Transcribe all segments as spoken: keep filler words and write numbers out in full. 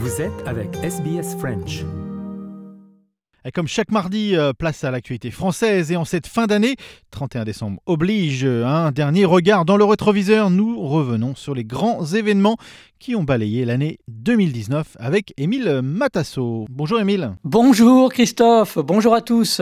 Vous êtes avec S B S French. Et comme chaque mardi, place à l'actualité française et en cette fin d'année, trente et un décembre oblige, un dernier regard dans le rétroviseur. Nous revenons sur les grands événements qui ont balayé l'année deux mille dix-neuf avec Émile Matasso. Bonjour Émile. Bonjour Christophe, bonjour à tous.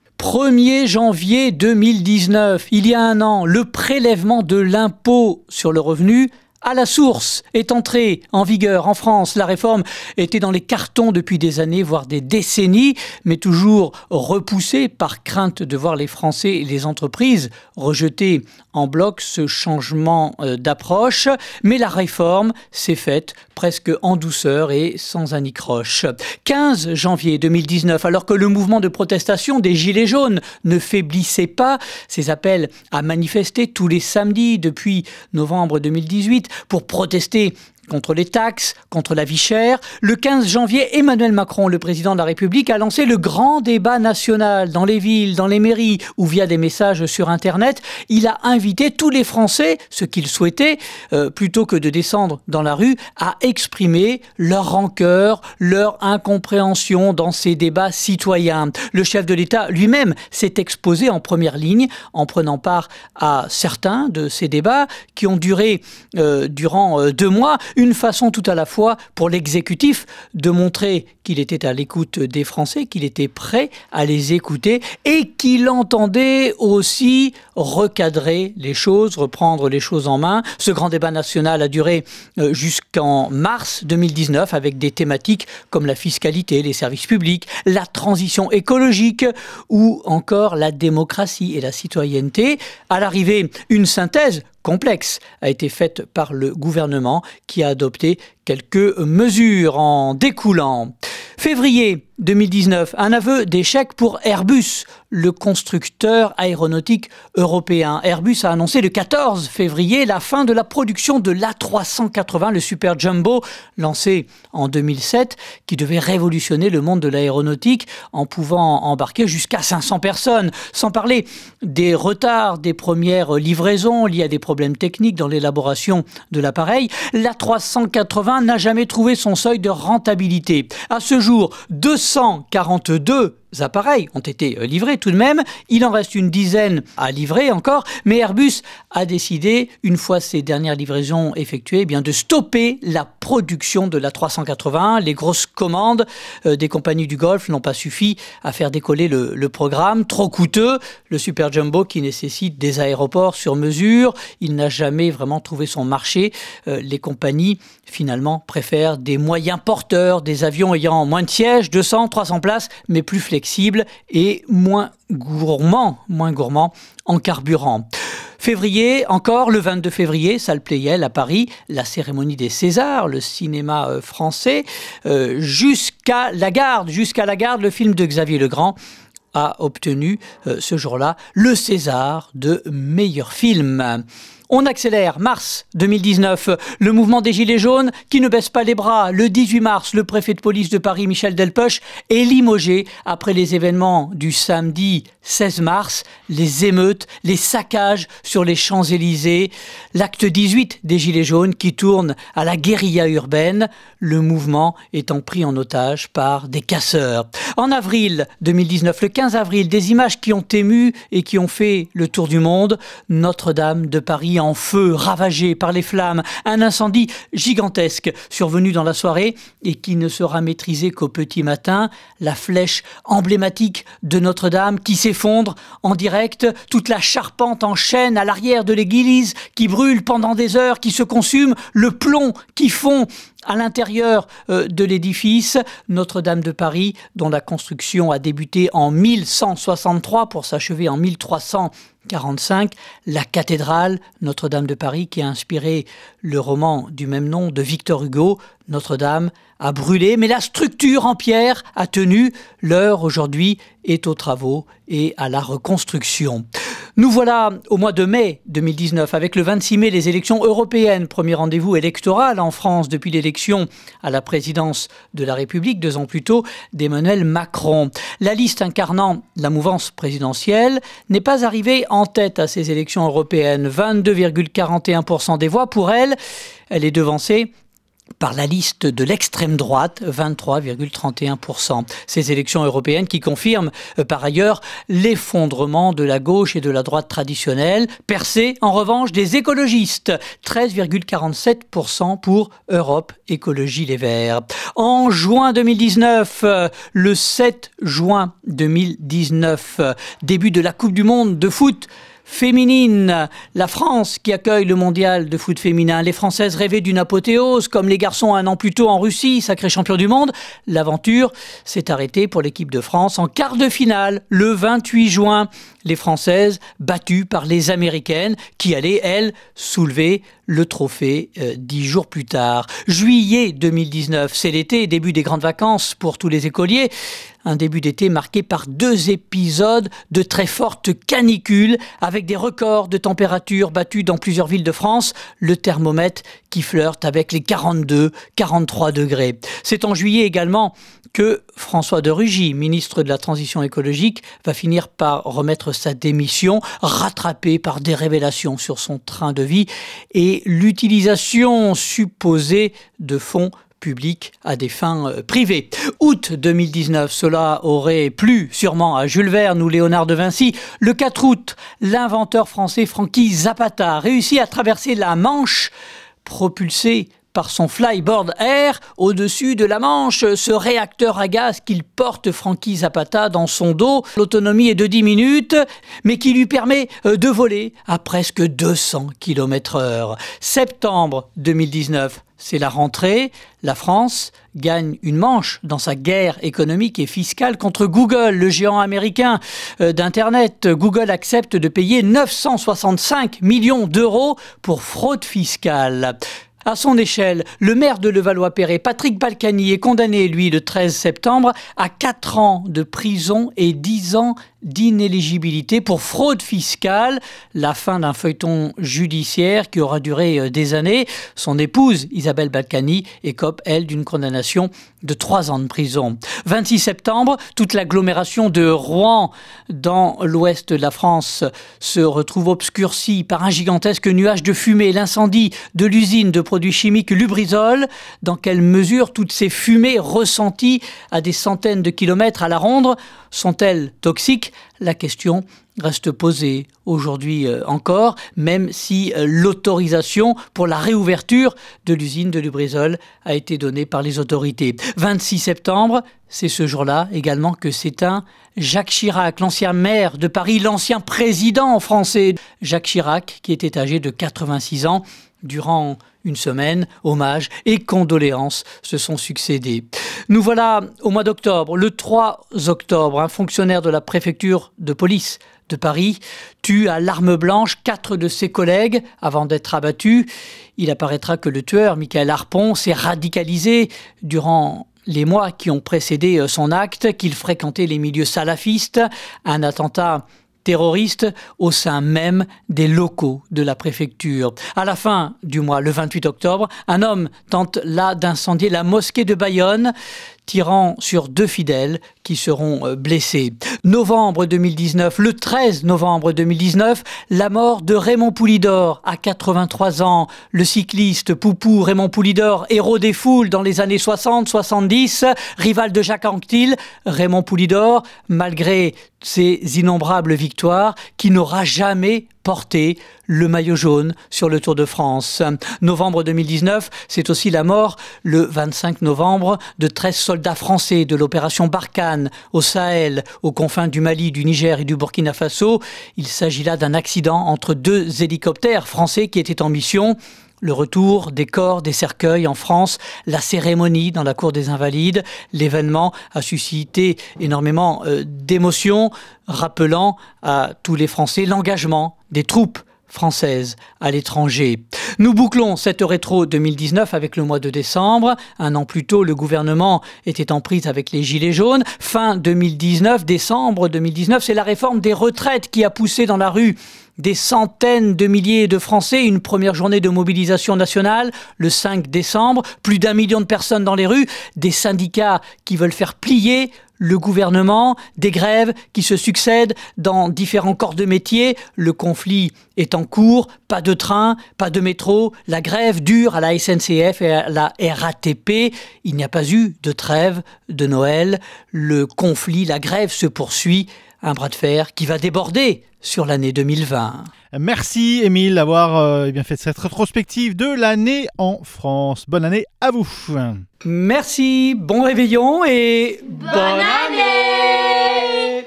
premier janvier deux mille dix-neuf, il y a un an, le prélèvement de l'impôt sur le revenu à la source est entrée en vigueur en France. La réforme était dans les cartons depuis des années, voire des décennies, mais toujours repoussée par crainte de voir les Français et les entreprises rejeter en bloc ce changement d'approche. Mais la réforme s'est faite presque en douceur et sans anicroche. quinze janvier deux mille dix-neuf, alors que le mouvement de protestation des Gilets jaunes ne faiblissait pas, ces appels à manifester tous les samedis depuis novembre deux mille dix-huit pour protester contre les taxes, contre la vie chère. Le quinze janvier, Emmanuel Macron, le président de la République, a lancé le grand débat national dans les villes, dans les mairies ou via des messages sur Internet. Il a invité tous les Français, ce qu'ils souhaitaient, euh, plutôt que de descendre dans la rue, à exprimer leur rancœur, leur incompréhension dans ces débats citoyens. Le chef de l'État lui-même s'est exposé en première ligne en prenant part à certains de ces débats qui ont duré euh, durant euh, deux mois. Une façon tout à la fois pour l'exécutif de montrer qu'il était à l'écoute des Français, qu'il était prêt à les écouter et qu'il entendait aussi recadrer les choses, reprendre les choses en main. Ce grand débat national a duré jusqu'en mars deux mille dix-neuf avec des thématiques comme la fiscalité, les services publics, la transition écologique ou encore la démocratie et la citoyenneté. À l'arrivée, une synthèse complexe a été faite par le gouvernement qui a adopté quelques mesures en découlant. Février deux mille dix-neuf, un aveu d'échec pour Airbus, le constructeur aéronautique européen. Airbus a annoncé le quatorze février la fin de la production de l'A trois cent quatre-vingts, le Super Jumbo, lancé en deux mille sept, qui devait révolutionner le monde de l'aéronautique en pouvant embarquer jusqu'à cinq cents personnes. Sans parler des retards des premières livraisons liés à des problèmes techniques dans l'élaboration de l'appareil, l'A trois cent quatre-vingts n'a jamais trouvé son seuil de rentabilité. À ce jour, deux cent quarante-deux appareils ont été livrés tout de même. Il en reste une dizaine à livrer encore, mais Airbus a décidé, une fois ces dernières livraisons effectuées, eh bien de stopper la production de l'A trois cent quatre-vingts. Les grosses commandes euh, des compagnies du Golfe n'ont pas suffi à faire décoller le, le programme, trop coûteux. Le Super Jumbo qui nécessite des aéroports sur mesure, il n'a jamais vraiment trouvé son marché. Euh, les compagnies, finalement, préfèrent des moyens porteurs, des avions ayant moins de sièges, deux cents, trois cents places, mais plus flexibles et moins gourmand, moins gourmand en carburant. Février, encore le vingt-deux février, salle Pleyel à Paris, la cérémonie des Césars, le cinéma euh, français, euh, jusqu'à la garde, jusqu'à la garde, le film de Xavier Legrand a obtenu euh, ce jour-là le César de meilleur film. On accélère, mars deux mille dix-neuf, le mouvement des Gilets jaunes qui ne baisse pas les bras. Le dix-huit mars, le préfet de police de Paris, Michel Delpech, est limogé après les événements du samedi seize mars, les émeutes, les saccages sur les Champs-Élysées. L'acte dix-huit des Gilets jaunes qui tourne à la guérilla urbaine, le mouvement étant pris en otage par des casseurs. En avril deux mille dix-neuf, le quinze avril, des images qui ont ému et qui ont fait le tour du monde. Notre-Dame de Paris en feu, ravagé par les flammes, un incendie gigantesque survenu dans la soirée et qui ne sera maîtrisé qu'au petit matin. La flèche emblématique de Notre-Dame qui s'effondre en direct, toute la charpente en chaîne à l'arrière de l'église qui brûle pendant des heures, qui se consume, le plomb qui fond à l'intérieur euh, de l'édifice. Notre-Dame de Paris, dont la construction a débuté en mille cent soixante-trois pour s'achever en mille trois cent quarante-cinq, la cathédrale Notre-Dame de Paris qui a inspiré le roman du même nom de Victor Hugo. Notre-Dame a brûlé, mais la structure en pierre a tenu. L'heure aujourd'hui est aux travaux et à la reconstruction. Nous voilà au mois de mai deux mille dix-neuf, avec le vingt-six mai, les élections européennes. Premier rendez-vous électoral en France depuis l'élection à la présidence de la République, deux ans plus tôt, d'Emmanuel Macron. La liste incarnant la mouvance présidentielle n'est pas arrivée en tête à ces élections européennes. vingt-deux virgule quarante et un pour cent des voix pour elle. Elle est devancée par la liste de l'extrême droite, vingt-trois virgule trente et un pour cent. Ces élections européennes qui confirment euh, par ailleurs l'effondrement de la gauche et de la droite traditionnelle, percée en revanche des écologistes, treize virgule quarante-sept pour cent pour Europe Écologie Les Verts. En juin deux mille dix-neuf, euh, le sept juin deux mille dix-neuf, euh, début de la Coupe du Monde de foot féminine, la France qui accueille le mondial de foot féminin. Les Françaises rêvaient d'une apothéose, comme les garçons un an plus tôt en Russie, sacré champion du monde. L'aventure s'est arrêtée pour l'équipe de France en quart de finale, le vingt-huit juin. Les Françaises battues par les Américaines qui allaient, elles, soulever le trophée euh, dix jours plus tard. Juillet deux mille dix-neuf, c'est l'été, début des grandes vacances pour tous les écoliers. Un début d'été marqué par deux épisodes de très fortes canicules avec des records de température battus dans plusieurs villes de France. Le thermomètre qui flirte avec les quarante-deux, quarante-trois degrés. C'est en juillet également que François de Rugy, ministre de la Transition écologique, va finir par remettre sa démission, rattrapé par des révélations sur son train de vie et l'utilisation supposée de fonds public à des fins privées. Août deux mille dix-neuf, cela aurait plu sûrement à Jules Verne ou Léonard de Vinci. Le quatre août, l'inventeur français Franky Zapata réussit à traverser la Manche, propulsé par son Flyboard Air au-dessus de la Manche, ce réacteur à gaz qu'il porte Franky Zapata dans son dos. L'autonomie est de dix minutes, mais qui lui permet de voler à presque deux cents kilomètres heure. Septembre deux mille dix-neuf, c'est la rentrée. La France gagne une manche dans sa guerre économique et fiscale contre Google, le géant américain d'Internet. Google accepte de payer neuf cent soixante-cinq millions d'euros pour fraude fiscale. À son échelle, le maire de Levallois-Perret, Patrick Balkany, est condamné, lui, le treize septembre, à quatre ans de prison et dix ans d'inéligibilité pour fraude fiscale. La fin d'un feuilleton judiciaire qui aura duré des années. Son épouse, Isabelle Balkany, écope, elle, d'une condamnation de trois ans de prison. vingt-six septembre, toute l'agglomération de Rouen, dans l'ouest de la France, se retrouve obscurcie par un gigantesque nuage de fumée. L'incendie de l'usine de produits chimiques Lubrizol. Dans quelle mesure toutes ces fumées ressenties à des centaines de kilomètres à la ronde sont-elles toxiques ? La question reste posée aujourd'hui encore, même si l'autorisation pour la réouverture de l'usine de Lubrizol a été donnée par les autorités. vingt-six septembre, c'est ce jour-là également que s'éteint Jacques Chirac, l'ancien maire de Paris, l'ancien président français. Jacques Chirac, qui était âgé de quatre-vingt-six ans. Durant une semaine, hommages et condoléances se sont succédés. Nous voilà au mois d'octobre. Le trois octobre, un fonctionnaire de la préfecture de police de Paris tue à l'arme blanche quatre de ses collègues avant d'être abattu. Il apparaîtra que le tueur, Michael Harpon, s'est radicalisé durant les mois qui ont précédé son acte, qu'il fréquentait les milieux salafistes. Un attentat terroriste au sein même des locaux de la préfecture. À la fin du mois, le vingt-huit octobre, un homme tente là d'incendier la mosquée de Bayonne, tirant sur deux fidèles qui seront blessés. Novembre deux mille dix-neuf, le treize novembre deux mille dix-neuf, la mort de Raymond Poulidor à quatre-vingt-trois ans. Le cycliste Poupou Raymond Poulidor, héros des foules dans les années soixante soixante-dix, rival de Jacques Anquetil, Raymond Poulidor, malgré ses innombrables victoires, qui n'aura jamais porté le maillot jaune sur le Tour de France. Novembre deux mille dix-neuf, c'est aussi la mort, le vingt-cinq novembre, de treize soldats français de l'opération Barkhane au Sahel, aux confins du Mali, du Niger et du Burkina Faso. Il s'agit là d'un accident entre deux hélicoptères français qui étaient en mission. Le retour des corps, des cercueils en France, la cérémonie dans la cour des Invalides, l'événement a suscité énormément euh, d'émotions, rappelant à tous les Français l'engagement des troupes françaises à l'étranger. Nous bouclons cette rétro deux mille dix-neuf avec le mois de décembre. Un an plus tôt, le gouvernement était en prise avec les Gilets jaunes. Fin deux mille dix-neuf, décembre deux mille dix-neuf, c'est la réforme des retraites qui a poussé dans la rue des centaines de milliers de Français. Une première journée de mobilisation nationale, le cinq décembre. Plus d'un million de personnes dans les rues. Des syndicats qui veulent faire plier le gouvernement, des grèves qui se succèdent dans différents corps de métier. Le conflit est en cours, pas de train, pas de métro. La grève dure à la S N C F et à la R A T P. Il n'y a pas eu de trêve de Noël. Le conflit, la grève se poursuit. Un bras de fer qui va déborder sur l'année deux mille vingt. Merci Émile d'avoir euh, eh bien fait cette rétrospective de l'année en France. Bonne année à vous. Merci, bon réveillon et bonne, bonne année.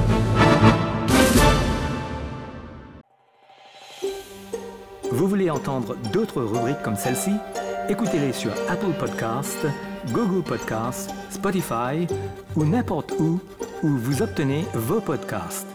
Vous voulez entendre d'autres rubriques comme celle-ci? Écoutez-les sur Apple Podcasts, Google Podcasts, Spotify ou n'importe où où vous obtenez vos podcasts.